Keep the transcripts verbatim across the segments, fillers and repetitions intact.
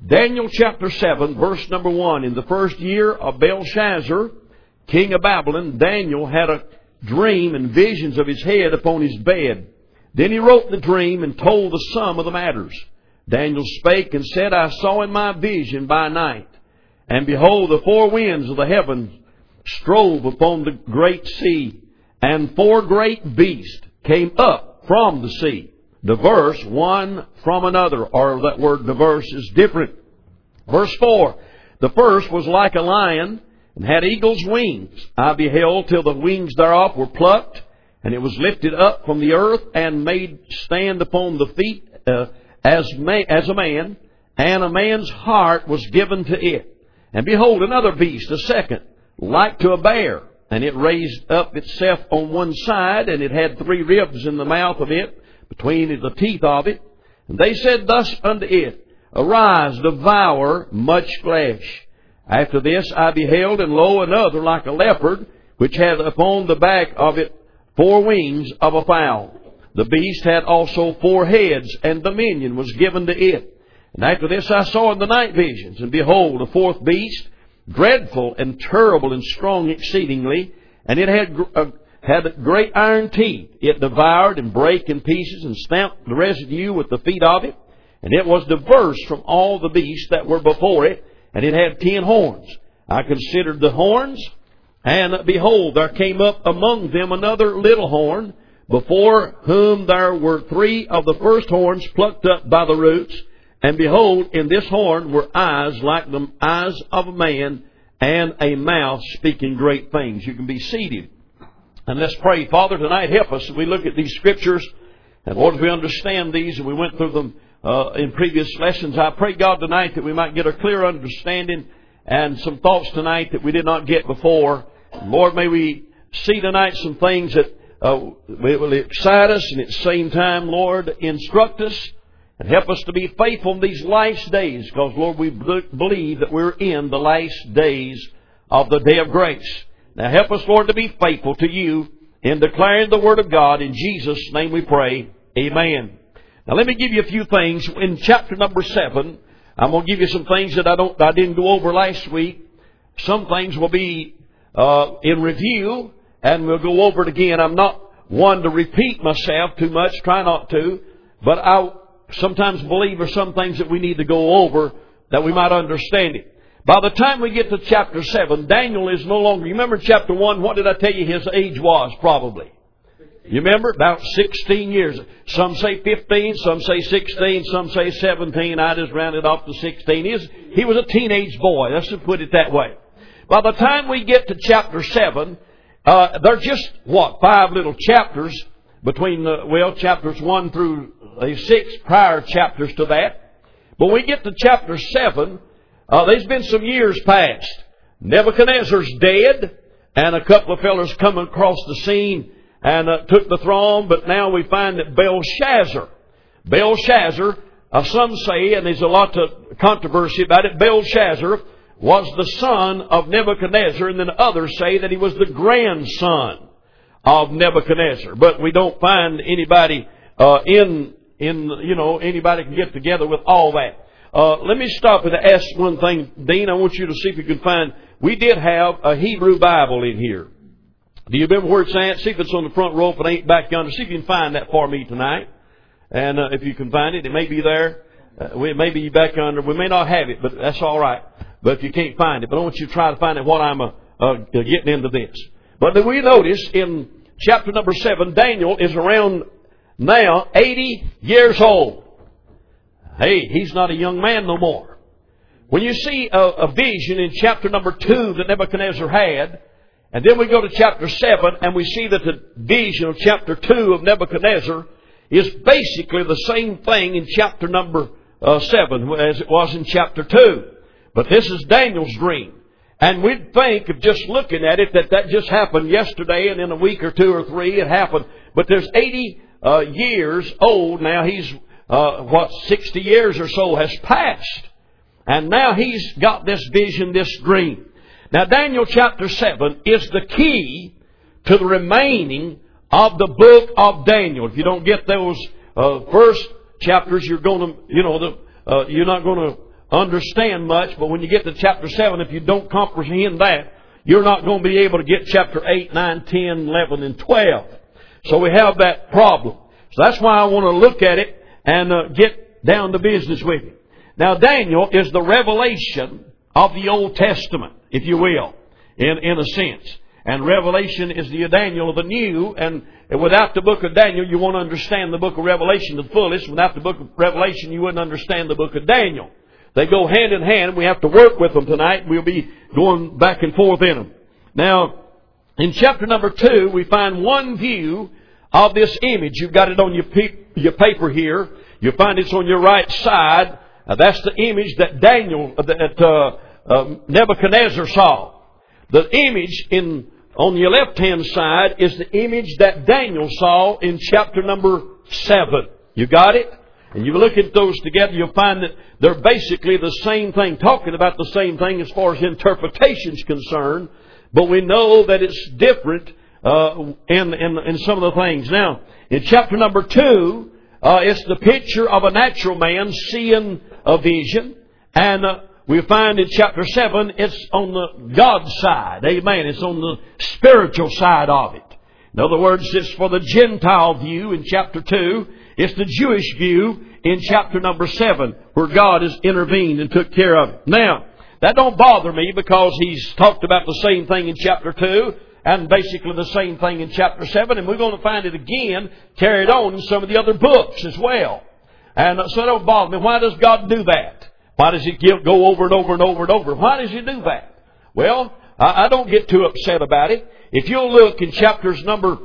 Daniel chapter seven, verse number one. In the first year of Belshazzar, king of Babylon, Daniel had a dream and visions of his head upon his bed. Then he wrote the dream and told the sum of the matters. Daniel spake and said, I saw in my vision by night, and behold, the four winds of the heavens strove upon the great sea, and four great beasts came up from the sea, diverse one from another, or that word diverse is different. Verse four, the first was like a lion, and had eagle's wings. I beheld till the wings thereof were plucked, and it was lifted up from the earth, and made stand upon the feet uh, as, ma- as a man, and a man's heart was given to it. And behold, another beast, a second, like to a bear, and it raised up itself on one side, and it had three ribs in the mouth of it, between the teeth of it. And they said thus unto it, Arise, devour much flesh. After this I beheld, and lo, another like a leopard, which had upon the back of it four wings of a fowl. The beast had also four heads, and dominion was given to it. And after this I saw in the night visions, and behold, a fourth beast, dreadful and terrible and strong exceedingly, and it had uh, had great iron teeth. It devoured and brake in pieces, and stamped the residue with the feet of it. And it was diverse from all the beasts that were before it, and it had ten horns. I considered the horns, and behold, there came up among them another little horn, before whom there were three of the first horns plucked up by the roots. And behold, in this horn were eyes like the eyes of a man, and a mouth speaking great things. You can be seated. And let's pray. Father, tonight help us as we look at these Scriptures. And Lord, as we understand these, and we went through them uh, in previous lessons, I pray, God, tonight that we might get a clear understanding and some thoughts tonight that we did not get before. And Lord, may we see tonight some things that uh, will excite us, and at the same time, Lord, instruct us. And help us to be faithful in these last days, because, Lord, we believe that we're in the last days of the day of grace. Now help us, Lord, to be faithful to you in declaring the Word of God. In Jesus' name we pray. Amen. Now let me give you a few things. In chapter number seven, I'm going to give you some things that I don't, I didn't go over last week. Some things will be uh, in review, and we'll go over it again. I'm not one to repeat myself too much. Try not to. But I sometimes believe there's some things that we need to go over that we might understand it. By the time we get to chapter seven, Daniel is no longer... You remember chapter one, what did I tell you his age was, probably? You remember? About sixteen years. Some say fifteen, some say sixteen, some say seventeen. I just rounded off to sixteen. He was, he was a teenage boy. Let's just put it that way. By the time we get to chapter seven, uh, they're just, what, five little chapters between the, well, chapters one through uh, six prior chapters to that. But when we get to chapter seven, uh, there's been some years past. Nebuchadnezzar's dead, and a couple of fellows come across the scene and uh, took the throne, but now we find that Belshazzar, Belshazzar, uh, some say, and there's a lot of controversy about it, Belshazzar was the son of Nebuchadnezzar, and then others say that he was the grandson of Nebuchadnezzar. But we don't find anybody uh, in, in, you know, anybody can get together with all that. Uh, let me stop and ask one thing, Dean. I want you to see if you can find, we did have a Hebrew Bible in here. Do you remember where it's at? See if it's on the front row. If it ain't back yonder, see if you can find that for me tonight. And uh, if you can find it, it may be there. Uh, it may be back under. We may not have it, but that's all right. But if you can't find it, but I want you to try to find it while I'm uh, uh, getting into this. But then we notice in chapter number seven, Daniel is around now eighty years old. Hey, he's not a young man no more. When you see a, a vision in chapter number two that Nebuchadnezzar had, and then we go to chapter seven and we see that the vision of chapter two of Nebuchadnezzar is basically the same thing in chapter number uh, seven as it was in chapter two. But this is Daniel's dream. And we'd think of just looking at it that that just happened yesterday, and in a week or two or three it happened. But there's eighty uh, years old now. He's, uh, what, sixty years or so has passed. And now he's got this vision, this dream. Now Daniel chapter seven is the key to the remaining of the book of Daniel. If you don't get those uh, first chapters, you're going to, you know, the, uh, you're not going to understand much, but when you get to chapter seven, if you don't comprehend that, you're not going to be able to get chapter eight, nine, ten, eleven, and twelve. So we have that problem. So that's why I want to look at it and uh, get down to business with it. Now, Daniel is the revelation of the Old Testament, if you will, in, in a sense. And Revelation is the Daniel of the New. And without the book of Daniel, you won't understand the book of Revelation to the fullest. Without the book of Revelation, you wouldn't understand the book of Daniel. They go hand in hand. We have to work with them tonight. We'll be going back and forth in them. Now, in chapter number two, we find one view of this image. You've got it on your, pe- your paper here. You'll find it's on your right side. Uh, that's the image that Daniel, uh, that uh, uh, Nebuchadnezzar saw. The image in on your left-hand side is the image that Daniel saw in chapter number seven. You got it? And you look at those together, you'll find that they're basically the same thing, talking about the same thing as far as interpretation is concerned. But we know that it's different uh, in, in, in some of the things. Now, in chapter number two, uh, it's the picture of a natural man seeing a vision. And uh, we find in chapter seven, it's on the God side. Amen. It's on the spiritual side of it. In other words, it's for the Gentile view in chapter two. It's the Jewish view in chapter number seven, where God has intervened and took care of it. Now, that don't bother me because he's talked about the same thing in chapter two and basically the same thing in chapter seven. And we're going to find it again carried on in some of the other books as well. And so that don't bother me. Why does God do that? Why does He give, go over and over and over and over? Why does He do that? Well, I, I don't get too upset about it. If you'll look in chapters number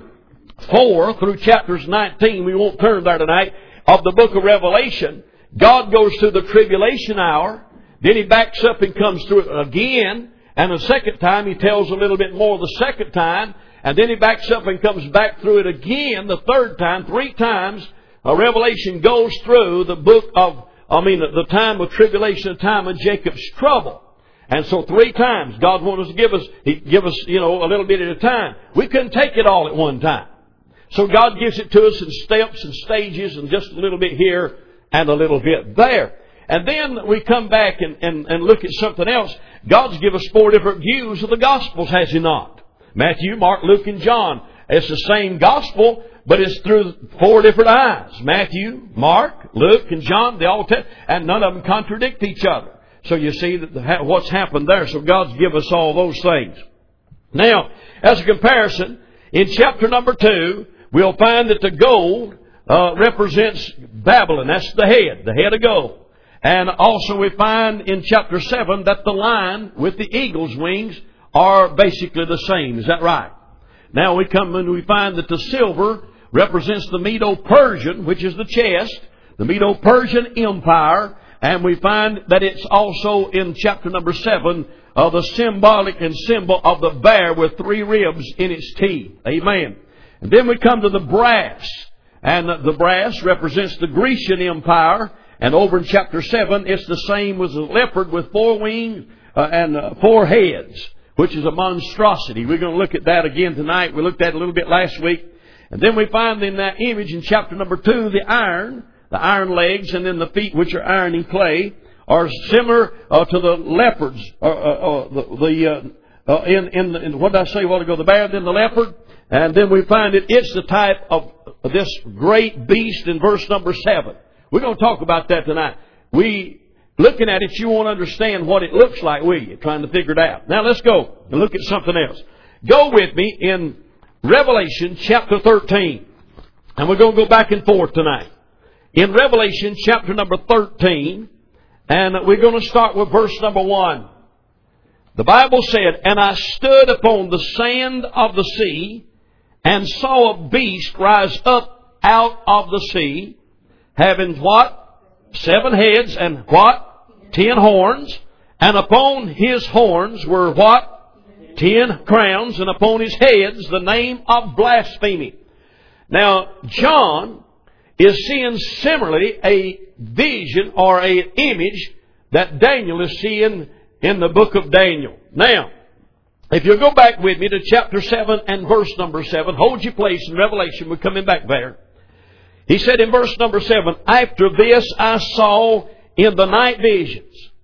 four through chapters nineteen, we won't turn there tonight, of the book of Revelation, God goes through the tribulation hour. Then He backs up and comes through it again. And the second time He tells a little bit more the second time. And then He backs up and comes back through it again the third time. Three times a Revelation goes through the book of, I mean, the time of tribulation, the time of Jacob's trouble. And so three times God wanted to give us, He give us, you know, a little bit at a time. We couldn't take it all at one time. So God gives it to us in steps and stages and just a little bit here and a little bit there. And then we come back and, and, and look at something else. God's given us four different views of the Gospels, has He not? Matthew, Mark, Luke, and John. It's the same Gospel, but it's through four different eyes. Matthew, Mark, Luke, and John, they all tell, and none of them contradict each other. So you see that the, what's happened there. So God's given us all those things. Now, as a comparison, in chapter number two, we'll find that the gold uh, represents Babylon. That's the head, the head of gold. And also we find in chapter seven that the lion with the eagle's wings are basically the same. Is that right? Now we come and we find that the silver represents the Medo-Persian, which is the chest, the Medo-Persian Empire. And we find that it's also in chapter number seven uh, the symbolic and symbol of the bear with three ribs in its teeth. Amen. And then we come to the brass. And the brass represents the Grecian Empire. And over in chapter seven, it's the same as a leopard with four wings uh, and uh, four heads, which is a monstrosity. We're going to look at that again tonight. We looked at it a little bit last week. And then we find in that image in chapter number two, the iron, the iron legs, and then the feet, which are ironing clay, are similar uh, to the leopards. Uh, uh, uh, the, the uh, uh, in, in, in what did I say a while ago? The bear, then the leopard. And then we find that it's the type of this great beast in verse number seven. We're going to talk about that tonight. We, looking at it, you won't understand what it looks like, will you? Trying to figure it out. Now let's go and look at something else. Go with me in Revelation chapter thirteen. And we're going to go back and forth tonight. In Revelation chapter number thirteen, and we're going to start with verse number one. The Bible said, "And I stood upon the sand of the sea, and saw a beast rise up out of the sea, having what? Seven heads, and what? Ten horns. And upon his horns were what? Ten crowns, and upon his heads the name of blasphemy." Now, John is seeing similarly a vision or an image that Daniel is seeing in the book of Daniel. Now, if you'll go back with me to chapter seven and verse number seven, hold your place in Revelation. We're coming back there. He said in verse number seven, "After this I saw in the night visions,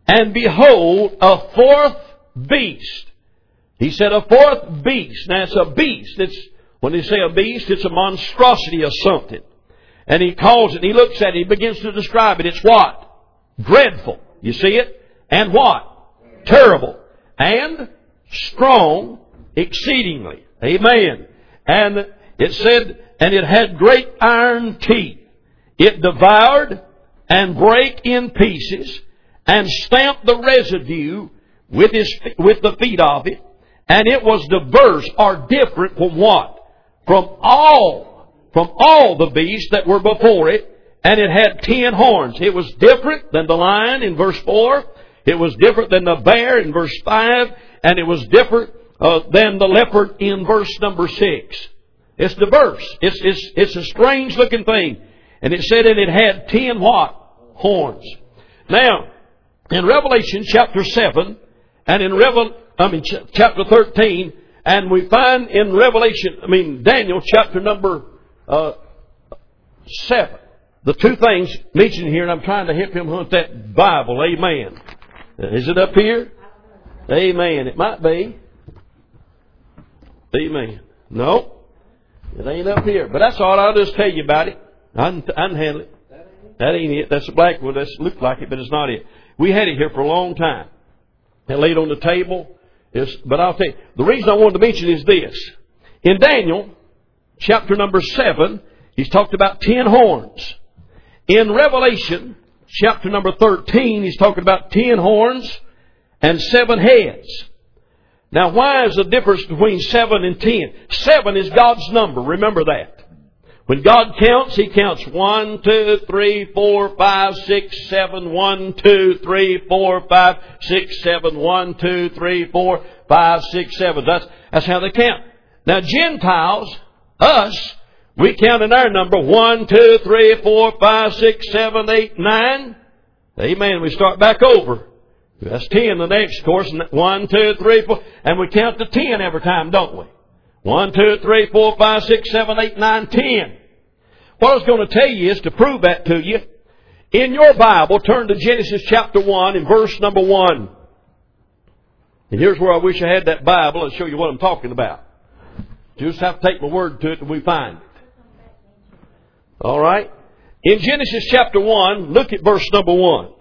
And behold, a fourth beast. He said a fourth beast. Now it's a beast. It's, when they say a beast, it's a monstrosity of something. And he calls it, he looks at it, he begins to describe it. It's what? Dreadful. You see it? And what? Terrible. And strong exceedingly. Amen. And it said, and it had great iron teeth. It devoured and brake in pieces and stamped the residue with his, with the feet of it. And it was diverse or different from what? From all, from all the beasts that were before it. And it had ten horns. It was different than the lion in verse four. It was different than the bear in verse five. And it was different uh, than the leopard in verse number six. It's diverse. It's, it's, it's a strange looking thing. And it said that it had ten what? Horns. Now, in Revelation chapter seven, and in Revel, I mean ch- chapter thirteen, and we find in Revelation, I mean Daniel chapter number uh, seven, the two things mentioned here, and I'm trying to help him hunt that Bible. Amen. Is it up here? Amen. It might be. Amen. No. It ain't up here. But that's all. I'll just tell you about it. I can, I can handle it. That ain't it. That's a black one. That looks like it, but it's not it. We had it here for a long time. It laid on the table. It's, but I'll tell you, the reason I wanted to mention is this. In Daniel, chapter number seven, he's talked about ten horns. In Revelation, chapter number thirteen, he's talking about ten horns and seven heads. Now, why is the difference between seven and ten? Seven is God's number. Remember that. When God counts, He counts one, two, three, four, five, six, seven, one, two, three, four, five, six, seven, one, two, three, four, five, six, seven. That's, that's how they count. Now, Gentiles, us, we count in our number one, two, three, four, five, six, seven, eight, nine. Amen. We start back over. That's ten the next course. One, two, three, four. And we count to ten every time, don't we? One, two, three, four, five, six, seven, eight, nine, ten. What I was going to tell you is to prove that to you. In your Bible, turn to Genesis chapter one and verse number one. And here's where I wish I had that Bible and show you what I'm talking about. You just have to take my word to it and we find it. All right? In Genesis chapter one, look at verse number one.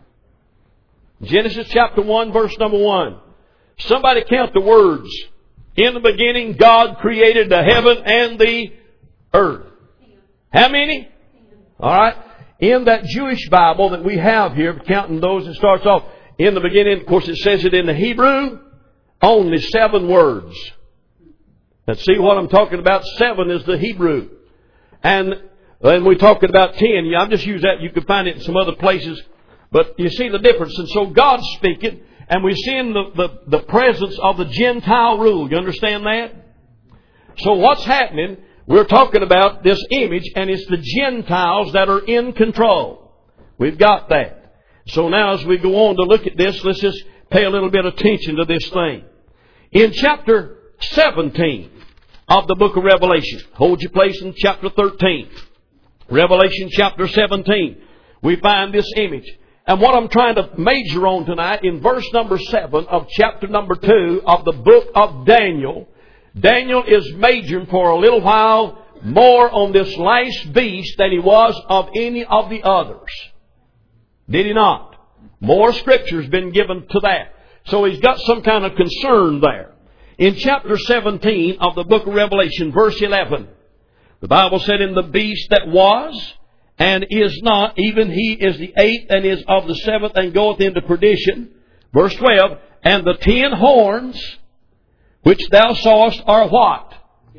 Genesis chapter one, verse number one. Somebody count the words. In the beginning, God created the heaven and the earth. How many? All right. In that Jewish Bible that we have here, counting those, it starts off, in the beginning, of course it says it in the Hebrew, only seven words. Let's see what I'm talking about. Seven is the Hebrew. And when we're talking about ten, yeah, I've just used that. You can find it in some other places. But you see the difference. And so God's speaking, and we see in the, the, the presence of the Gentile rule. You understand that? So what's happening? We're talking about this image, and it's the Gentiles that are in control. We've got that. So now as we go on to look at this, let's just pay a little bit of attention to this thing. In chapter seventeen of the book of Revelation, hold your place in chapter thirteen. Revelation chapter seventeen, we find this image. And what I'm trying to major on tonight, in verse number seven of chapter number two of the book of Daniel, Daniel is majoring for a little while more on this last beast than he was of any of the others. Did he not? More scripture has been given to that. So he's got some kind of concern there. In chapter seventeen of the book of Revelation, verse eleven, the Bible said, "In the beast that was and is not, even he is the eighth and is of the seventh and goeth into perdition." Verse twelve, "And the ten horns which thou sawest are what?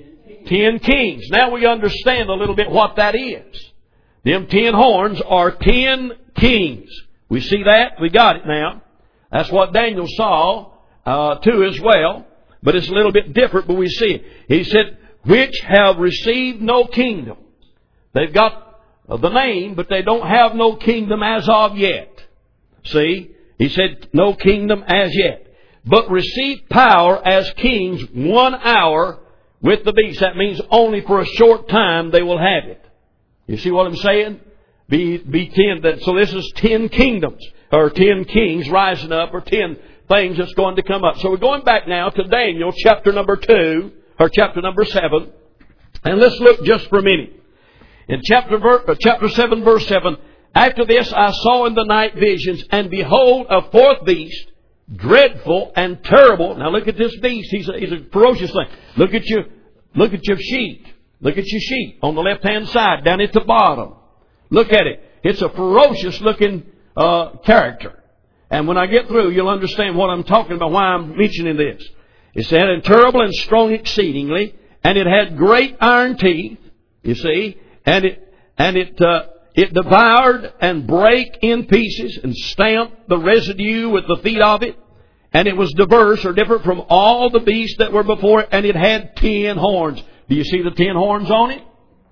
Ten kings." Now we understand a little bit what that is. Them ten horns are ten kings. We see that? We got it now. That's what Daniel saw uh, too as well. But it's a little bit different, but we see it. He said, "Which have received no kingdom." They've got the name, but they don't have no kingdom as of yet. See? He said, no kingdom as yet. "But receive power as kings one hour with the beast." That means only for a short time they will have it. You see what I'm saying? Be, be ten. So this is ten kingdoms. or ten kings rising up, or ten things that's going to come up. So we're going back now to Daniel chapter number two, or chapter number seven. And let's look just for a minute. In chapter, chapter seven, verse seven, after this I saw in the night visions, and behold, a fourth beast, dreadful and terrible. Now look at this beast. He's a, he's a ferocious thing. Look at your, look at your sheet. Look at your sheet on the left-hand side, down at the bottom. Look at it. It's a ferocious looking uh, character. And when I get through, you'll understand what I'm talking about, why I'm mentioning this. It said, and terrible and strong exceedingly, and it had great iron teeth, you see, and it, and it, uh, it devoured and brake in pieces and stamped the residue with the feet of it. And it was diverse or different from all the beasts that were before it, and it had ten horns. Do you see the ten horns on it?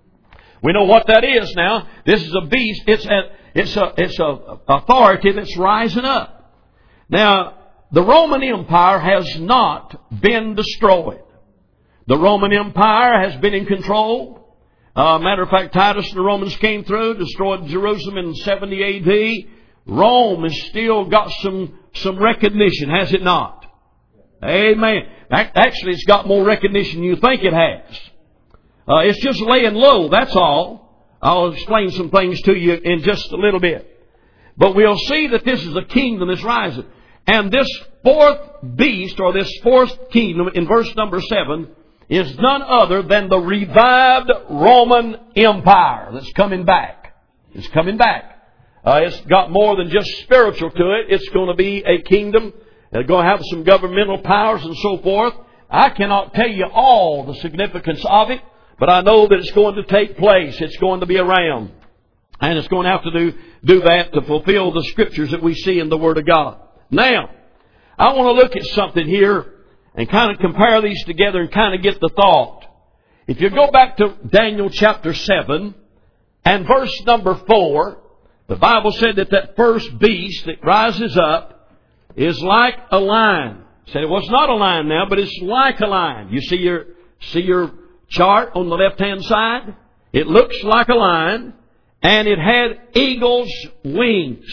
We know what that is now. This is a beast. It's a, it's a, it's a authority that's rising up. Now, the Roman Empire has not been destroyed. The Roman Empire has been in control. Uh, matter of fact, Titus and the Romans came through, destroyed Jerusalem in seventy A D. Rome has still got some, some recognition, has it not? Amen. Actually, it's got more recognition than you think it has. Uh, it's just laying low, that's all. I'll explain some things to you in just a little bit. But we'll see that this is a kingdom that's rising. And this fourth beast, or this fourth kingdom, in verse number seven, is none other than the revived Roman Empire that's coming back. It's coming back. Uh, it's got more than just spiritual to it. It's going to be a kingdom. They're going to have some governmental powers and so forth. I cannot tell you all the significance of it, but I know that it's going to take place. It's going to be around. And it's going to have to do, do that to fulfill the scriptures that we see in the Word of God. Now, I want to look at something here and kind of compare these together and kind of get the thought. If you go back to Daniel chapter seven and verse number four, the Bible said that that first beast that rises up is like a lion. Said it was not a lion now, but it's like a lion. You see your, see your chart on the left-hand side? It looks like a lion, and it had eagle's wings.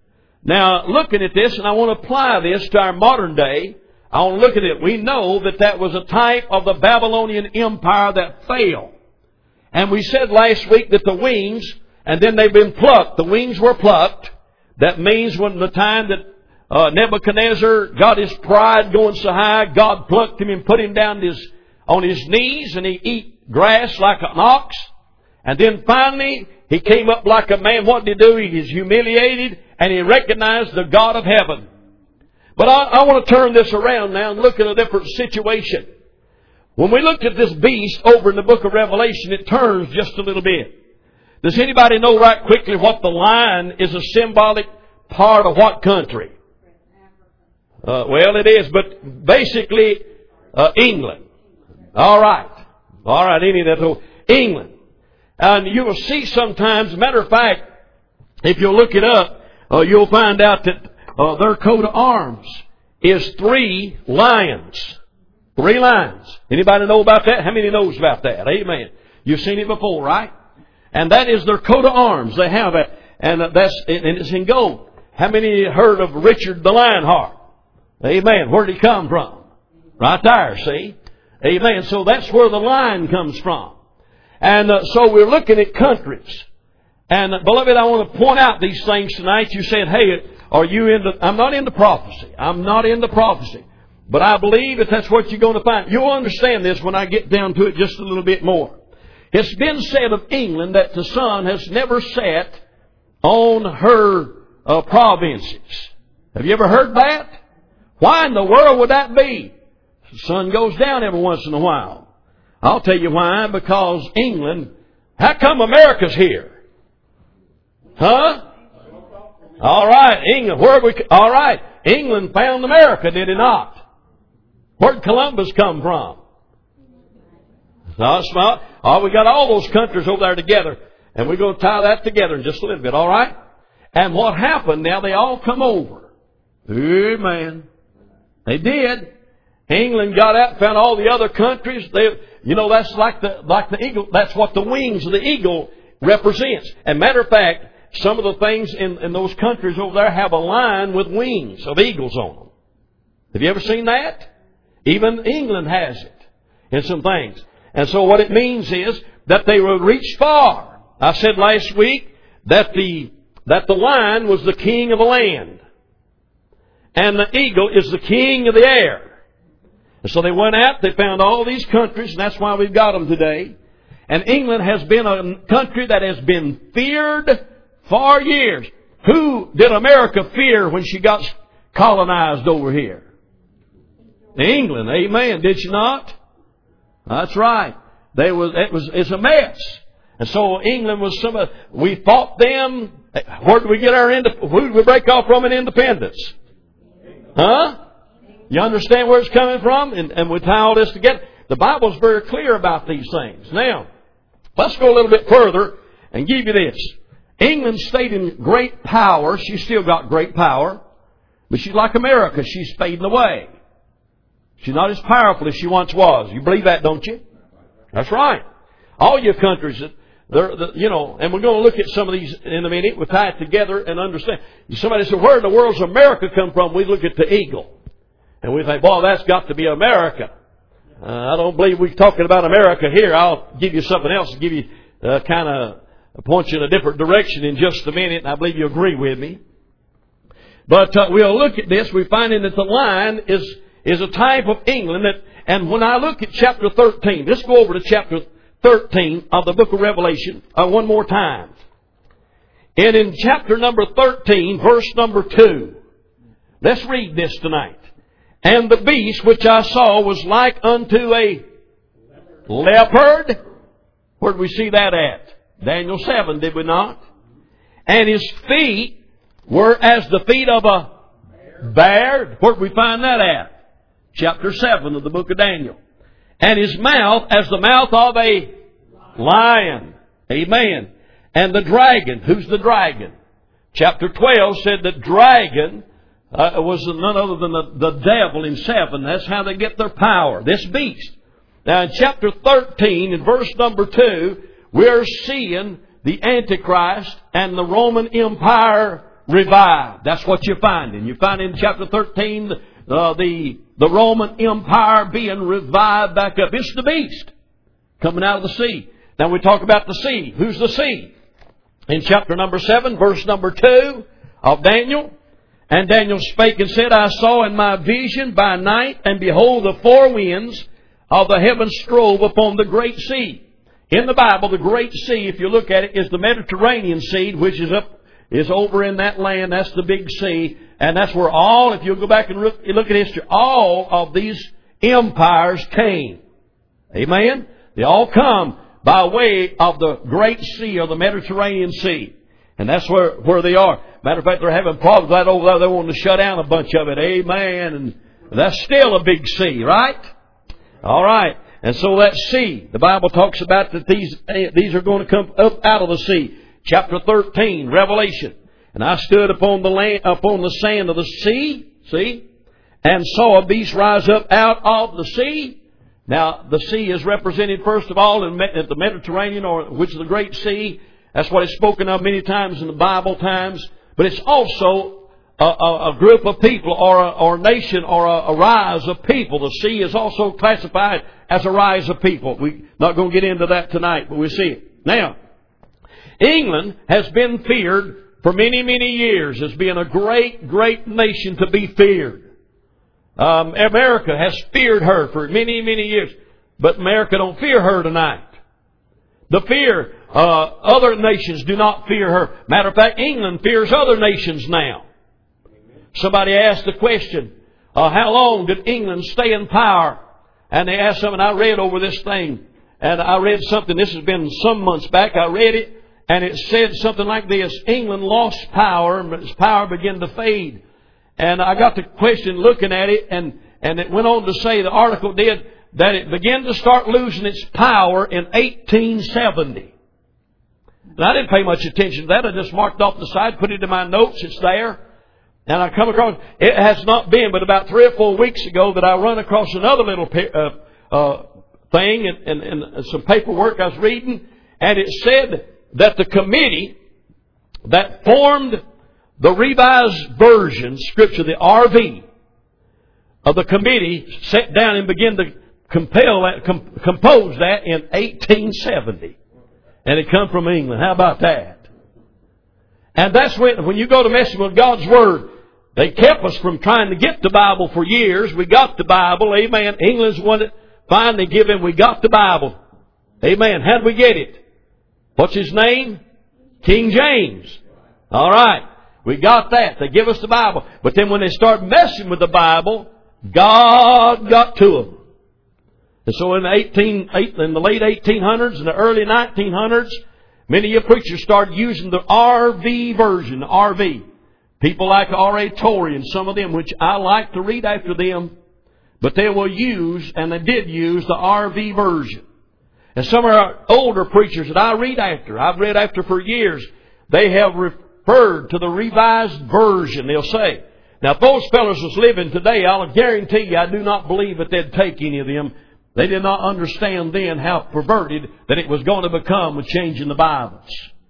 Now, looking at this, and I want to apply this to our modern day, I want to look at it. We know that that was a type of the Babylonian Empire that fell. And we said last week that the wings, and then they've been plucked. The wings were plucked. That means when the time that uh, Nebuchadnezzar got his pride going so high, God plucked him and put him down his, on his knees, and he eat grass like an ox. And then finally, he came up like a man. What did he do? He was humiliated, and he recognized the God of heaven. But I, I want to turn this around now and look at a different situation. When we looked at this beast over in the book of Revelation, it turns just a little bit. Does anybody know right quickly what the lion is a symbolic part of what country? Uh, well, it is, but basically uh, England. All right. All right, any of that. England. And you will see sometimes, as a matter of fact, if you'll look it up, uh, you'll find out that uh, their coat of arms is three lions. Three lions. Anybody know about that? How many knows about that? Amen. You've seen it before, right? And that is their coat of arms. They have it. And that's, and it's in gold. How many heard of Richard the Lionheart? Amen. Where did he come from? Right there, see? Amen. So that's where the lion comes from. And uh, so we're looking at countries. And uh, beloved, I want to point out these things tonight. You said, hey, are you into, I'm not into prophecy. I'm not into prophecy. But I believe that that's what you're going to find. You'll understand this when I get down to it just a little bit more. It's been said of England that the sun has never set on her uh, provinces. Have you ever heard that? Why in the world would that be? The sun goes down every once in a while. I'll tell you why. Because England, how come America's here? Huh? All right, England. Where we? All right, England found America, did it not? Where'd Columbus come from? No, it's not. Oh, we got all those countries over there together, and we're going to tie that together in just a little bit. All right. And what happened? Now they all come over. Amen. They did. England got out, found all the other countries. They, you know, that's like the like the eagle. That's what the wings of the eagle represents. And matter of fact, some of the things in, in those countries over there have a line with wings of eagles on them. Have you ever seen that? Even England has it in some things. And so what it means is that they will reach far. I said last week that the, that the lion was the king of the land. And the eagle is the king of the air. And so they went out, they found all these countries, and that's why we've got them today. And England has been a country that has been feared for years. Who did America fear when she got colonized over here? England, amen. Did she not? That's right. They was it was it's a mess. And so England was some of we fought them. Where did we get our independence? Who did we break off from in independence? Huh? You understand where it's coming from? And, and we tie all this together. The Bible's very clear about these things. Now, let's go a little bit further and give you this. England stayed in great power. She's still got great power. But she's like America. She's fading away. She's not as powerful as she once was. You believe that, don't you? That's right. All your countries, they're, they're, you know, and we're going to look at some of these in a minute. We'll tie it together and understand. Somebody said, where in the world does America come from? We look at the eagle. And we think, well, that's got to be America. Uh, I don't believe we're talking about America here. I'll give you something else to give you uh, kind of point you in a different direction in just a minute. And I believe you agree with me. But uh, we'll look at this. We're finding that the lion is is a type of England. That, and when I look at chapter thirteen, let's go over to chapter thirteen of the book of Revelation uh, one more time. And in chapter number thirteen, verse number two, let's read this tonight. And the beast which I saw was like unto a leopard. Where did we see that at? Daniel seven, did we not? And his feet were as the feet of a bear. Where did we find that at? Chapter seven of the book of Daniel. And his mouth as the mouth of a lion. Amen. And the dragon. Who's the dragon? Chapter twelve said that dragon uh, was none other than the, the devil himself. And that's how they get their power. This beast. Now in chapter thirteen, in verse number two, we're seeing the Antichrist and the Roman Empire revived. That's what you find. And you find in chapter thirteen uh, the, the Roman Empire being revived back up. It's the beast coming out of the sea. Now we talk about the sea. Who's the sea? In chapter number seven, verse number two of Daniel. And Daniel spake and said, I saw in my vision by night, and behold, the four winds of the heavens strove upon the great sea. In the Bible, the great sea, if you look at it, is the Mediterranean Sea, which is up, is over in that land. That's the big sea. And that's where all, if you'll go back and look, look at history, all of these empires came. Amen? They all come by way of the great sea or the Mediterranean Sea. And that's where, where they are. Matter of fact, they're having problems right over there. They want to shut down a bunch of it. Amen. And that's still a big sea, right? All right. And so that sea, the Bible talks about that these, these are going to come up out of the sea. Chapter thirteen, Revelation. And I stood upon the land, upon the sand of the sea, see, and saw a beast rise up out of the sea. Now, the sea is represented first of all in the Mediterranean, or which is the Great Sea. That's what is spoken of many times in the Bible times. But it's also a, a, a group of people, or a, or a nation, or a, a rise of people. The sea is also classified as a rise of people. We're not going to get into that tonight, but we'll see it. Now, England has been feared for many, many years as being a great, great nation to be feared. Um, America has feared her for many, many years. But America don't fear her tonight. The fear, uh, other nations do not fear her. Matter of fact, England fears other nations now. Somebody asked the question, uh, how long did England stay in power? And they asked something, I read over this thing. And I read something, this has been some months back, I read it. And it said something like this: England lost power, and its power began to fade. And I got the question looking at it, and, and it went on to say, the article did, that it began to start losing its power in eighteen seventy. And I didn't pay much attention to that. I just marked off the side, put it in my notes. It's there. And I come across, it has not been but about three or four weeks ago that I run across another little uh, uh, thing and, and, and some paperwork I was reading. And it said that the committee that formed the Revised Version Scripture, the R V, of the committee sat down and began to compel that, com- compose that in eighteen seventy. And it come from England. How about that? And that's when, when you go to messing with God's Word, they kept us from trying to get the Bible for years. We got the Bible. Amen. England's one that finally give in. We got the Bible. Amen. How did we get it? What's his name? King James. All right. We got that. They give us the Bible. But then when they start messing with the Bible, God got to them. And so in the, eighteen, in the late eighteen hundreds and the early nineteen hundreds, many of preachers started using the R V version, R V. People like R A Torrey and some of them, which I like to read after them, but they will use, and they did use, the R V version. And some of our older preachers that I read after, I've read after for years, they have referred to the Revised Version, they'll say. Now, if those fellows was living today, I'll guarantee you, I do not believe that they'd take any of them. They did not understand then how perverted that it was going to become with changing the Bibles.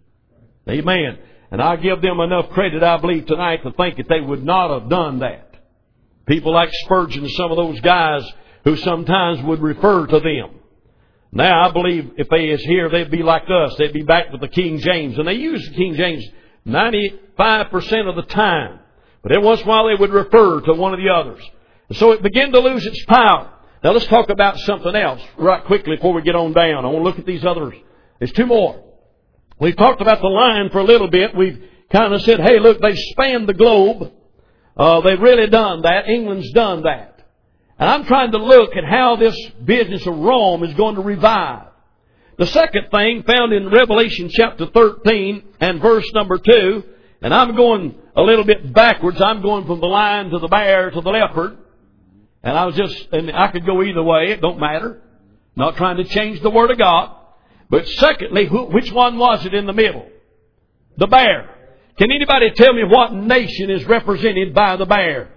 Amen. And I give them enough credit, I believe, tonight to think that they would not have done that. People like Spurgeon and some of those guys who sometimes would refer to them. Now, I believe if they is here, they'd be like us. They'd be back with the King James. And they use the King James ninety-five percent of the time. But every once in a while they would refer to one of the others. And so it began to lose its power. Now let's talk about something else right quickly before we get on down. I want to look at these others. There's two more. We've talked about the line for a little bit. We've kind of said, hey, look, they've spanned the globe. Uh, they've really done that. England's done that. And I'm trying to look at how this business of Rome is going to revive. The second thing found in Revelation chapter thirteen and verse number two, and I'm going a little bit backwards. I'm going from the lion to the bear to the leopard. And I was just, and I could go either way. It don't matter. Not trying to change the Word of God. But secondly, who, which one was it in the middle? The bear. Can anybody tell me what nation is represented by the bear?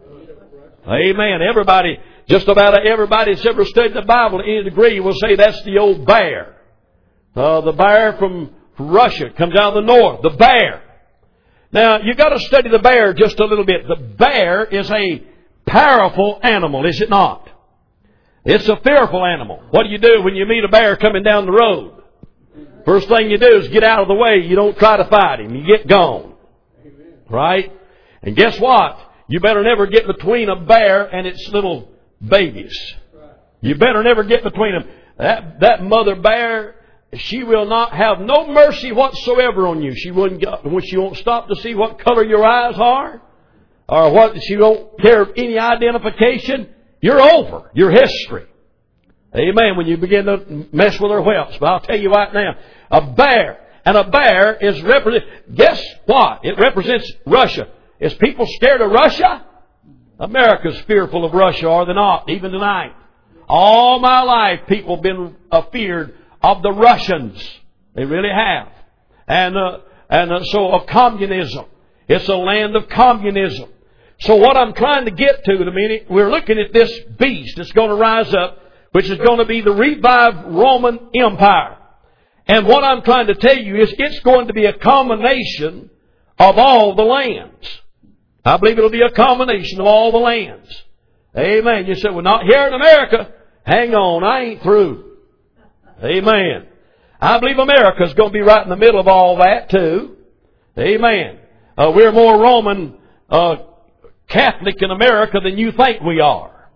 Amen. Everybody, just about everybody that's ever studied the Bible to any degree will say that's the old bear. Uh, the bear from Russia comes out of the north. The bear. Now, you've got to study the bear just a little bit. The bear is a powerful animal, is it not? It's a fearful animal. What do you do when you meet a bear coming down the road? First thing you do is get out of the way. You don't try to fight him. You get gone. Right? And guess what? You better never get between a bear and its little babies. You better never get between them. That, that mother bear, she will not have no mercy whatsoever on you. She wouldn't, she won't stop to see what color your eyes are. Or what, she won't care of any identification. You're over. You're history. Amen. When you begin to mess with her whelps. But I'll tell you right now, a bear. And a bear is represent. Guess what? It represents Russia. Is people scared of Russia? America's fearful of Russia, are they not? Even tonight. All my life, people have been afeared of the Russians. They really have. And, uh, and uh, so of communism. It's a land of communism. So what I'm trying to get to in a minute, we're looking at this beast that's going to rise up, which is going to be the revived Roman Empire. And what I'm trying to tell you is it's going to be a combination of all the lands. I believe it'll be a combination of all the lands. Amen. You say, well, not here in America. Hang on, I ain't through. Amen. I believe America's going to be right in the middle of all that too. Amen. Uh, we're more Roman uh, Catholic in America than you think we are.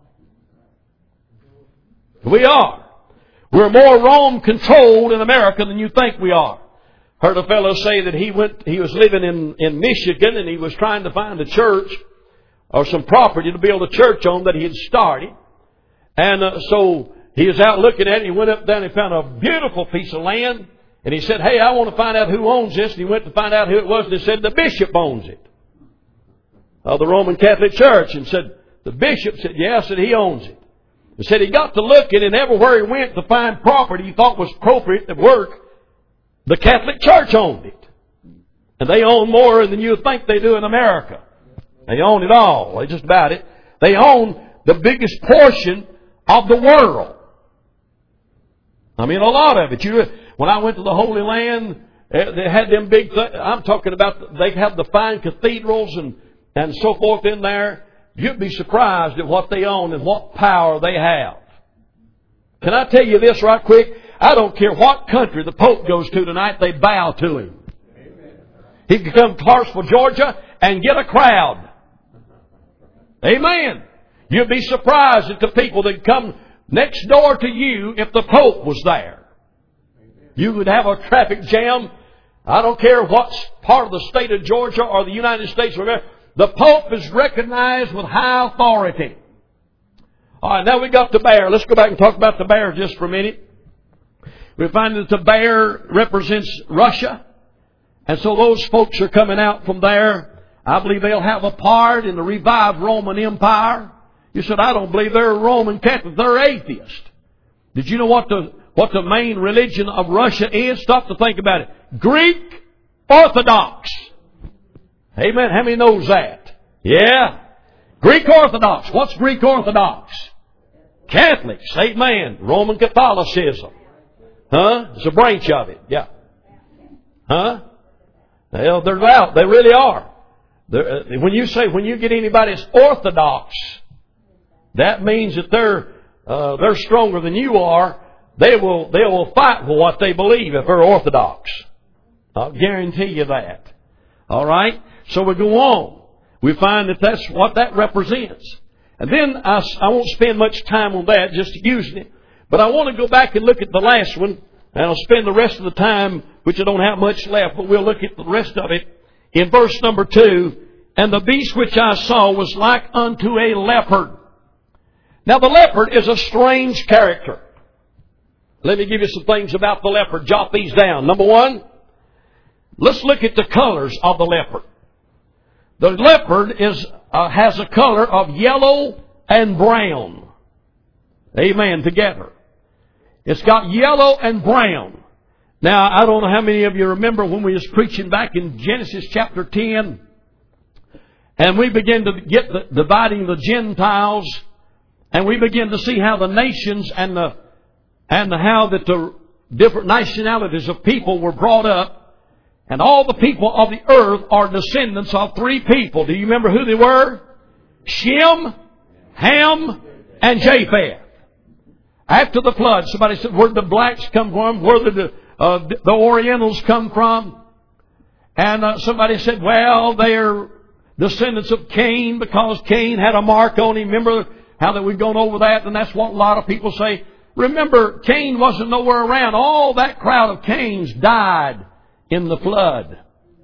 We are. We're more Rome controlled in America than you think we are. Heard a fellow say that he went, he was living in, in Michigan and he was trying to find a church or some property to build a church on that he had started. And uh, so he was out looking at it. He went up there and he found a beautiful piece of land. And he said, hey, I want to find out who owns this. And he went to find out who it was. And he said, the bishop owns it. Of the Roman Catholic Church. And said, the bishop said, yeah, said he owns it. He said he got to looking, and everywhere he went to find property he thought was appropriate to work, the Catholic Church owned it. And they own more than you think they do in America. They own it all. They just about it. They own the biggest portion of the world. I mean, a lot of it. You, when I went to the Holy Land, They had them big, th- I'm talking about, they have the fine cathedrals and, and so forth in there. You'd be surprised at what they own and what power they have. Can I tell you this right quick? I don't care what country the Pope goes to tonight, they bow to him. He can come to Clarksville, Georgia, and get a crowd. Amen. You'd be surprised at the people that come next door to you if the Pope was there. You would have a traffic jam. I don't care what part of the state of Georgia or the United States or whatever. The Pope is recognized with high authority. All right, now we got the bear. Let's go back and talk about the bear just for a minute. We find that the bear represents Russia. And so those folks are coming out from there. I believe they'll have a part in the revived Roman Empire. You said, I don't believe they're Roman Catholic. They're atheist. Did you know what the, what the main religion of Russia is? Stop to think about it. Greek Orthodox. Amen. How many knows that? Yeah. Greek Orthodox. What's Greek Orthodox? Catholics. Amen. Roman Catholicism. Huh? It's a branch of it. Yeah. Huh? Well, they're out. They really are. They're, when you say, when you get anybody that's Orthodox, that means that they're, uh, they're stronger than you are. They will, they will fight for what they believe if they're Orthodox. I'll guarantee you that. All right? So we go on. We find that that's what that represents. And then I, I won't spend much time on that, just using it. But I want to go back and look at the last one. And I'll spend the rest of the time, which I don't have much left, but we'll look at the rest of it in verse number two. And the beast which I saw was like unto a leopard. Now the leopard is a strange character. Let me give you some things about the leopard. Jot these down. Number one, let's look at the colors of the leopard. The leopard is uh, has a color of yellow and brown. Amen. Together. It's got yellow and brown. Now, I don't know how many of you remember when we was preaching back in Genesis chapter ten, and we began to get the dividing the Gentiles, and we began to see how the nations and the and the, how that the different nationalities of people were brought up, and all the people of the earth are descendants of three people. Do you remember who they were? Shem, Ham, and Japheth. After the flood, somebody said, where did the blacks come from? Where did the, uh, the Orientals come from? And uh, somebody said, well, they're descendants of Cain because Cain had a mark on him. Remember how that we've gone over that? And that's what a lot of people say. Remember, Cain wasn't nowhere around. All that crowd of Cains died in the flood.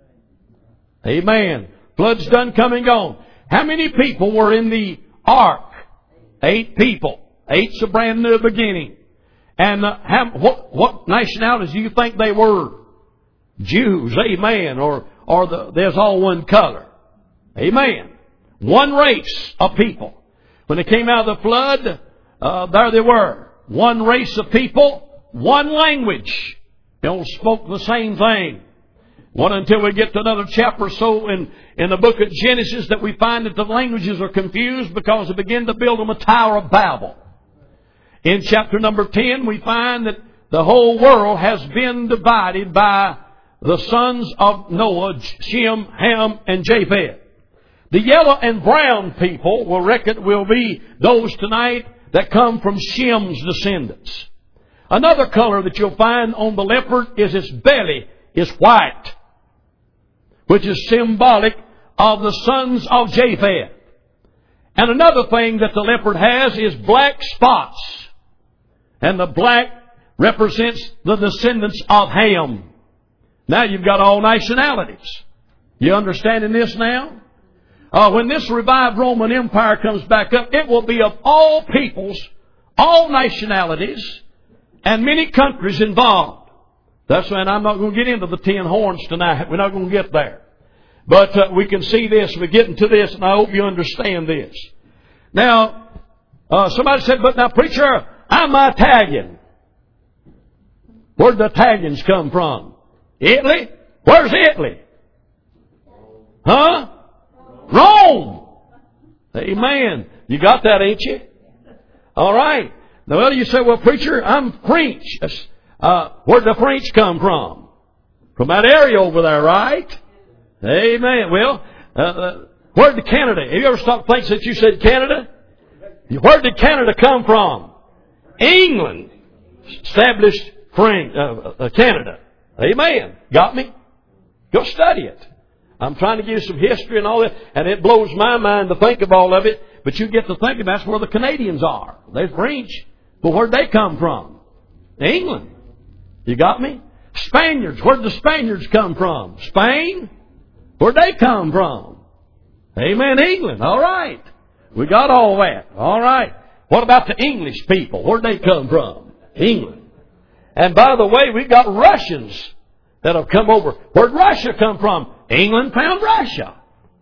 Amen. Flood's done come and gone. How many people were in the ark? Eight people. Eight's a brand new beginning. And uh, how, what, what nationalities do you think they were? Jews, amen. Or, or the, there's all one color. Amen. One race of people. When they came out of the flood, uh, there they were. One race of people, one language. They all spoke the same thing. One until we get to another chapter or so in, in the book of Genesis that we find that the languages are confused because they begin to build them a Tower of Babel. In chapter number ten, we find that the whole world has been divided by the sons of Noah, Shem, Ham, and Japheth. The yellow and brown people will reckon will be those tonight that come from Shem's descendants. Another color that you'll find on the leopard is its belly is white, which is symbolic of the sons of Japheth. And another thing that the leopard has is black spots. And the black represents the descendants of Ham. Now you've got all nationalities. You understanding this now? Uh, when this revived Roman Empire comes back up, it will be of all peoples, all nationalities, and many countries involved. That's why I'm not going to get into the ten horns tonight. We're not going to get there. But uh, we can see this. We're getting to this, and I hope you understand this. Now, uh, somebody said, but now, preacher, I'm Italian. Where'd the Italians come from? Italy? Where's Italy? Huh? Rome. Amen. You got that, ain't you? All right. Now, well, you say, well, preacher, I'm French. Uh, where'd the French come from? From that area over there, right? Amen. Well, uh, uh, where did Canada? Have you ever stopped to think since you said Canada? Where did Canada come from? England established Frank, uh, uh, Canada. Amen. Got me? Go study it. I'm trying to give you some history and all that, and it blows my mind to think of all of it. But you get to thinking that's where the Canadians are. They're French. But where'd they come from? England. You got me? Spaniards. Where'd the Spaniards come from? Spain? Where'd they come from? Amen. England. All right. We got all that. All right. What about the English people? Where'd they come from? England. And by the way, we've got Russians that have come over. Where'd Russia come from? England found Russia.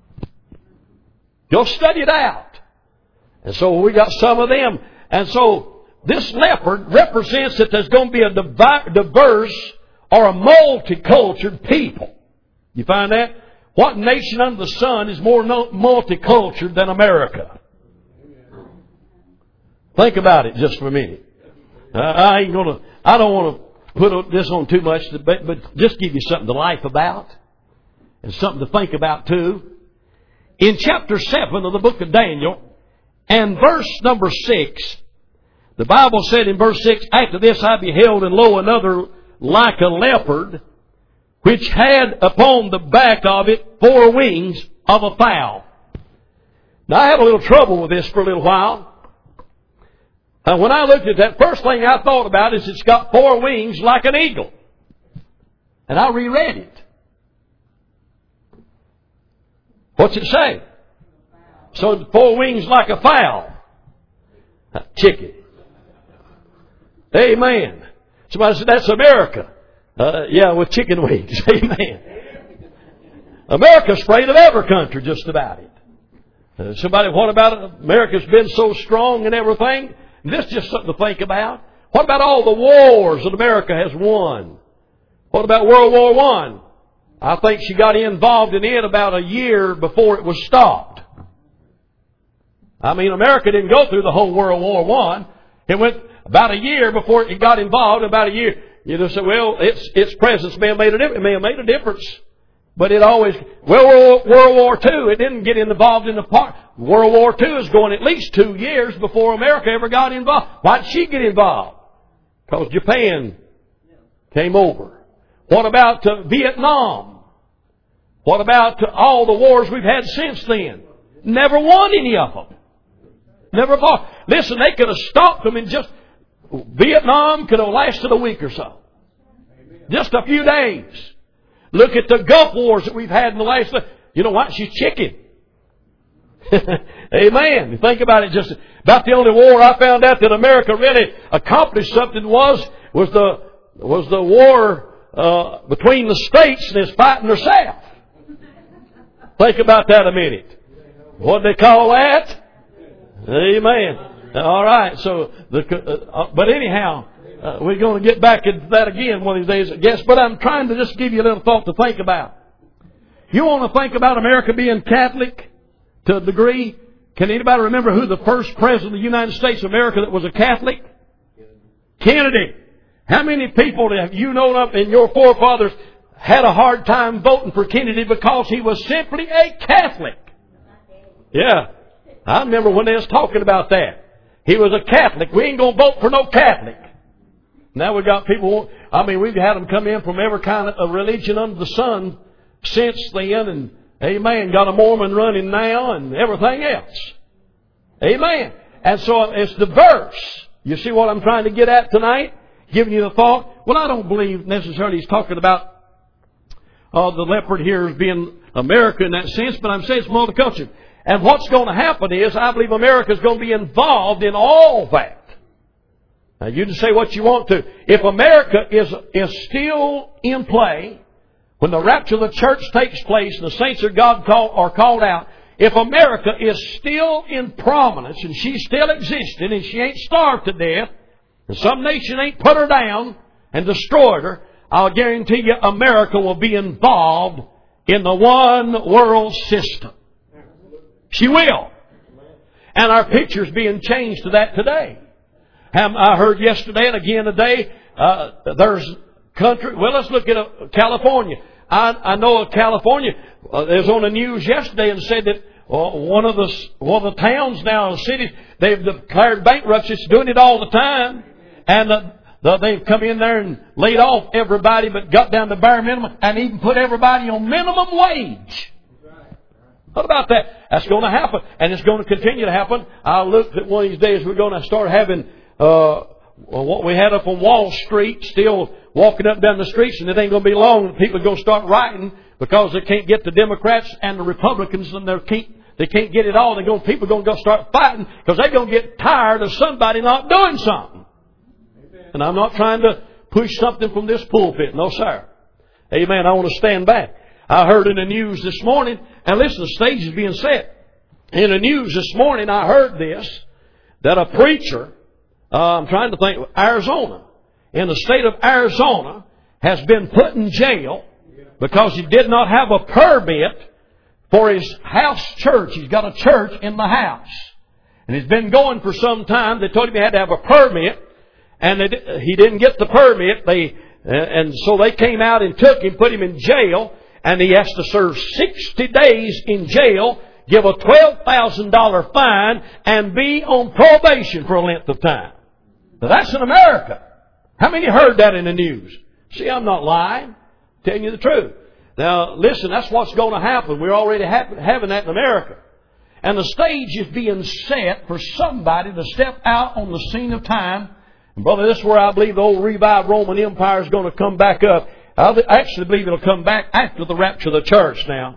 Go study it out. And so we got some of them. And so this leopard represents that there's going to be a diverse or a multicultural people. You find that? What nation under the sun is more multicultural than America? Think about it just for a minute. Uh, I ain't gonna. I don't want to put this on too much, but, but just give you something to laugh about and something to think about too. In chapter seven of the book of Daniel, and verse number six, the Bible said in verse six, "After this I beheld, and lo, another like a leopard, which had upon the back of it four wings of a fowl." Now I had a little trouble with this for a little while. And when I looked at that, first thing I thought about is it's got four wings like an eagle. And I reread it. What's it say? So four wings like a fowl. Chicken. Amen. Somebody said, that's America. Uh, yeah, with chicken wings. Amen. America's afraid of every country, just about it. Uh, somebody, what about it? America's been so strong and everything. This is just something to think about. What about all the wars that America has won? What about World War One? I think she got involved in it about a year before it was stopped. I mean, America didn't go through the whole World War One. It went about a year before it got involved. About a year, you know, say, well, its its presence may have made a difference. It may have made a difference, but it always. Well, World War Two, it didn't get involved in the part. World War Two is going at least two years before America ever got involved. Why did she get involved? Because Japan came over. What about uh, Vietnam? What about uh, all the wars we've had since then? Never won any of them. Never fought. Listen, they could have stopped them in just... Vietnam could have lasted a week or so. Just a few days. Look at the Gulf Wars that we've had in the last... You know what? She's chicken. Amen. Think about it. Just about the only war I found out that America really accomplished something was was the was the war uh, between the states and is fighting herself. Think about that a minute. What do they call that? Amen. All right. So, the, uh, but anyhow, uh, we're going to get back into that again one of these days, I guess. But I'm trying to just give you a little thought to think about. You want to think about America being Catholic? To a degree, can anybody remember who the first president of the United States of America that was a Catholic? Kennedy. How many people have you known up in your forefathers had a hard time voting for Kennedy because he was simply a Catholic? Yeah. I remember when they was talking about that. He was a Catholic. We ain't going to vote for no Catholic. Now we've got people, I mean, we've had them come in from every kind of religion under the sun since then, and amen. Got a Mormon running now and everything else. Amen. And so it's diverse. You see what I'm trying to get at tonight? Giving you the thought. Well, I don't believe necessarily he's talking about uh, the leopard here as being America in that sense, but I'm saying it's multicultural. And what's going to happen is I believe America is going to be involved in all that. Now, you can say what you want to. If America is is still in play, when the rapture of the church takes place and the saints of God call, are called out, if America is still in prominence and she's still existing and she ain't starved to death, and some nation ain't put her down and destroyed her, I'll guarantee you America will be involved in the one world system. She will. And our picture's being changed to that today. I heard yesterday and again today, uh, there's country. Well, let's look at uh, California. I, I know of California. Uh, it was on the news yesterday and said that uh, one of the one of the towns now, cities, they've declared bankruptcy. It's doing it all the time, and uh, the, they've come in there and laid off everybody, but got down to bare minimum, and even put everybody on minimum wage. What about that? That's going to happen, and it's going to continue to happen. I looked at one of these days. We're going to start having uh, what we had up on Wall Street, still walking up and down the streets, and it ain't going to be long. People are going to start rioting because they can't get the Democrats and the Republicans, and they can't they can't get it all. They're going, people are going to go start fighting because they're going to get tired of somebody not doing something. Amen. And I'm not trying to push something from this pulpit, no sir. Amen. I want to stand back. I heard in the news this morning, and listen, the stage is being set. In the news this morning, I heard this, that a preacher, uh, I'm trying to think, Arizona, in the state of Arizona, has been put in jail because he did not have a permit for his house church. He's got a church in the house. And he's been going for some time. They told him he had to have a permit, and they, he didn't get the permit. They, and so they came out and took him, put him in jail, and he has to serve sixty days in jail, give a twelve thousand dollars fine, and be on probation for a length of time. Now that's in America. How many heard that in the news? See, I'm not lying. I'm telling you the truth. Now, listen, that's what's going to happen. We're already ha- having that in America. And the stage is being set for somebody to step out on the scene of time. And brother, this is where I believe the old revived Roman Empire is going to come back up. I actually believe it'll come back after the rapture of the church now.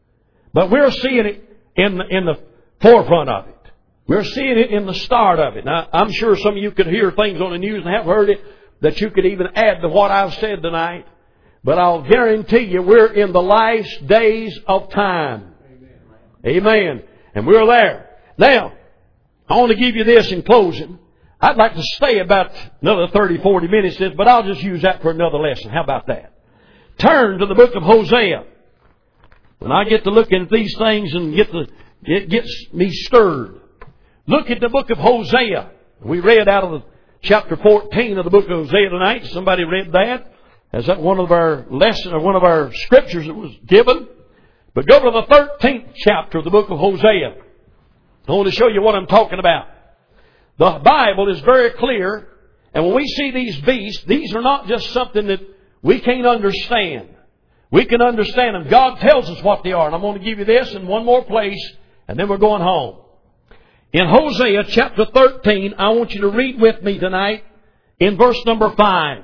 But we're seeing it in the, in the forefront of it. We're seeing it in the start of it. Now, I'm sure some of you could hear things on the news and have heard it that you could even add to what I've said tonight. But I'll guarantee you we're in the last days of time. Amen. Amen. And we're there. Now, I want to give you this in closing. I'd like to stay about another thirty, forty minutes, but I'll just use that for another lesson. How about that? Turn to the book of Hosea. When I get to looking at these things and get the, it gets me stirred. Look at the book of Hosea. We read out of the chapter fourteen of the book of Hosea tonight. Somebody read that. Is that one of our lessons or one of our scriptures that was given? But go to the thirteenth chapter of the book of Hosea. I want to show you what I'm talking about. The Bible is very clear, and when we see these beasts, these are not just something that we can't understand. We can understand them. God tells us what they are. And I'm going to give you this in one more place, and then we're going home. In Hosea chapter thirteen, I want you to read with me tonight in verse number five.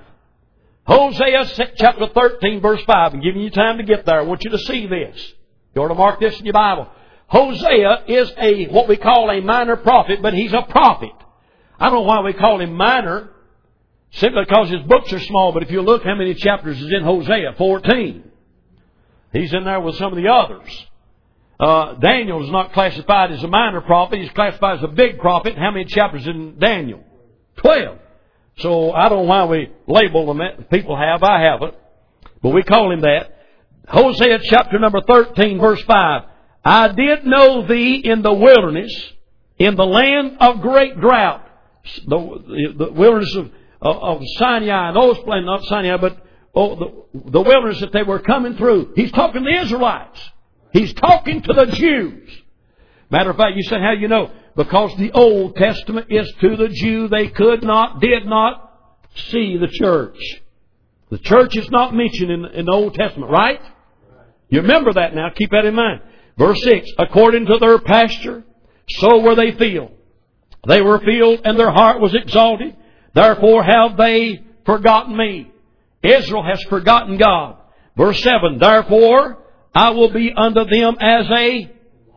Hosea chapter thirteen, verse five. I'm giving you time to get there. I want you to see this. You ought to mark this in your Bible. Hosea is a what we call a minor prophet, but he's a prophet. I don't know why we call him minor, simply because his books are small. But if you look how many chapters is in Hosea, fourteen. He's in there with some of the others. Uh, Daniel is not classified as a minor prophet. He's classified as a big prophet. How many chapters in Daniel? Twelve. So I don't know why we label them that. People have, I haven't. But we call him that. Hosea chapter number thirteen, verse five. I did know thee in the wilderness, in the land of great drought. The, the wilderness of, of, of Sinai, those places, not Sinai, but oh, the, the wilderness that they were coming through. He's talking to the Israelites. He's talking to the Jews. Matter of fact, you say, how do you know? Because the Old Testament is to the Jew. They could not, did not see the church. The church is not mentioned in, in the Old Testament, right? You remember that now. Keep that in mind. Verse six, according to their pasture, so were they filled. They were filled and their heart was exalted. Therefore have they forgotten me. Israel has forgotten God. Verse seven, therefore I will be unto them as a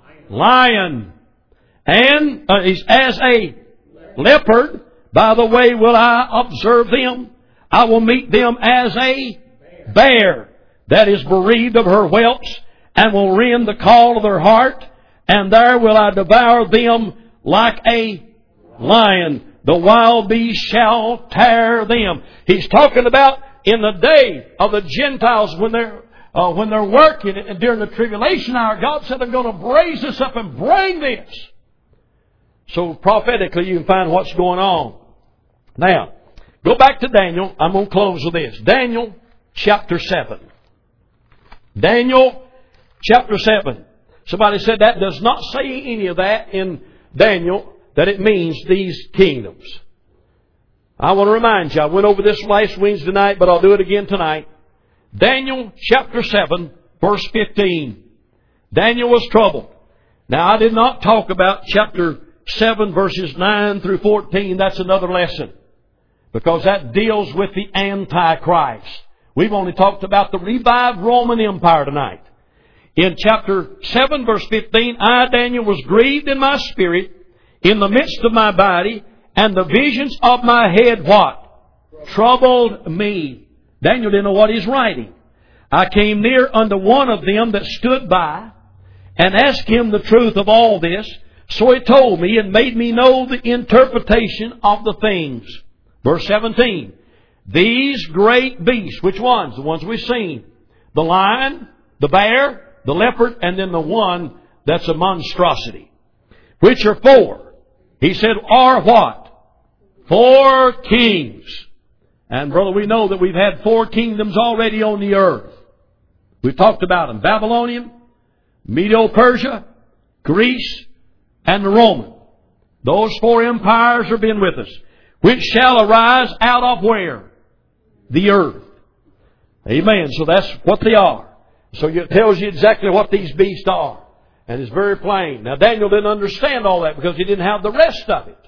lion. And uh, as a leopard, by the way will I observe them. I will meet them as a bear that is bereaved of her whelps, and will rend the call of their heart, and there will I devour them like a lion. The wild beast shall tear them. He's talking about in the day of the Gentiles when they're uh, when they're working and during the tribulation hour. God said, I'm going to raise this up and bring this. So prophetically you can find what's going on. Now, Go back to Daniel. I'm going to close with this. Daniel chapter seven. Daniel chapter seven. Somebody said that does not say any of that in Daniel, that it means these kingdoms. I want to remind you, I went over this last Wednesday night, but I'll do it again tonight. Daniel chapter seven, verse fifteen. Daniel was troubled. Now, I did not talk about chapter seven, verses nine through fourteen. That's another lesson, because that deals with the Antichrist. We've only talked about the revived Roman Empire tonight. In chapter seven, verse fifteen, I, Daniel, was grieved in my spirit, in the midst of my body, and the visions of my head, what? Troubled me. Daniel didn't know what he's writing. I came near unto one of them that stood by, and asked him the truth of all this. So he told me and made me know the interpretation of the things. Verse seventeen. These great beasts, which ones? The ones we've seen. The lion, the bear, the leopard, and then the one that's a monstrosity. Which are four. He said, are what? Four kings. And brother, we know that we've had four kingdoms already on the earth. We've talked about them. Babylonian, Medo-Persia, Greece, and the Roman. Those four empires have been with us. Which shall arise out of where? The earth. Amen. So that's what they are. So it tells you exactly what these beasts are. And it's very plain. Now Daniel didn't understand all that because he didn't have the rest of it.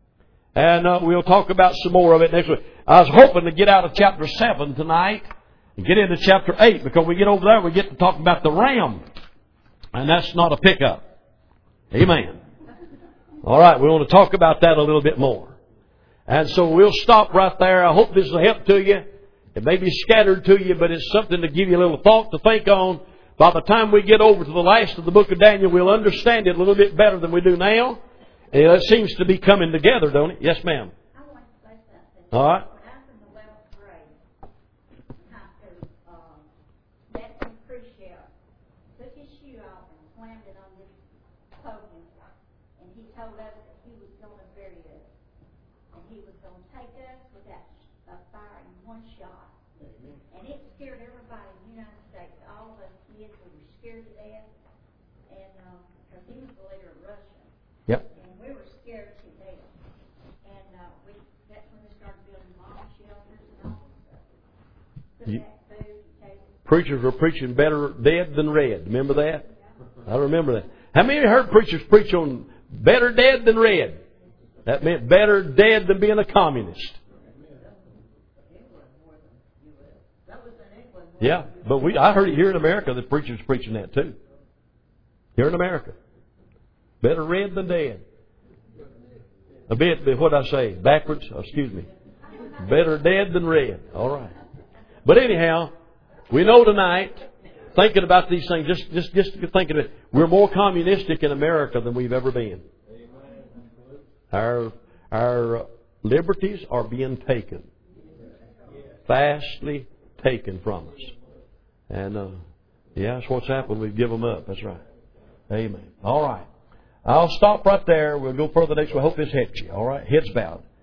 And uh, we'll talk about some more of it next week. I was hoping to get out of chapter seven tonight and get into chapter eight, because we get over there, we get to talk about the ram. And that's not a pickup. Amen. All right, we want to talk about that a little bit more. And so we'll stop right there. I hope this will help to you. It may be scattered to you, but it's something to give you a little thought to think on. By the time we get over to the last of the book of Daniel, we'll understand it a little bit better than we do now. And it seems to be coming together, don't it? Yes, ma'am. I want to say something. All right. When I was in the eleventh grade, high school, um, Baptist Crucial took his shoe off and slammed it on this podium, and he told us that he was going to bury us, and he was going to take us without uh, firing one shot. Amen. And it scared everybody in the United States. All of us kids, we were scared to death, and because um, he was the leader of Russia. Yep. We were scared to death. And uh, we, that's when they started building bomb shelters and all this stuff. So You, that food, potato. Preachers were preaching better dead than red. Remember that? Yeah. I remember that. How many of you heard preachers preach on better dead than red? That meant better dead than being a communist. Yeah, but we I heard it here in America that preachers preaching that too. Here in America. Better red than dead. A bit, what did I say? Backwards? Oh, excuse me. Better dead than red. All right. But anyhow, we know tonight, thinking about these things, just just just thinking of it, we're more communistic in America than we've ever been. Our our liberties are being taken, fastly taken from us, and uh, yeah, that's what's happened. We give them up. That's right. Amen. All right. I'll stop right there. We'll go further next week. I hope this helps you. All right? Heads bowed.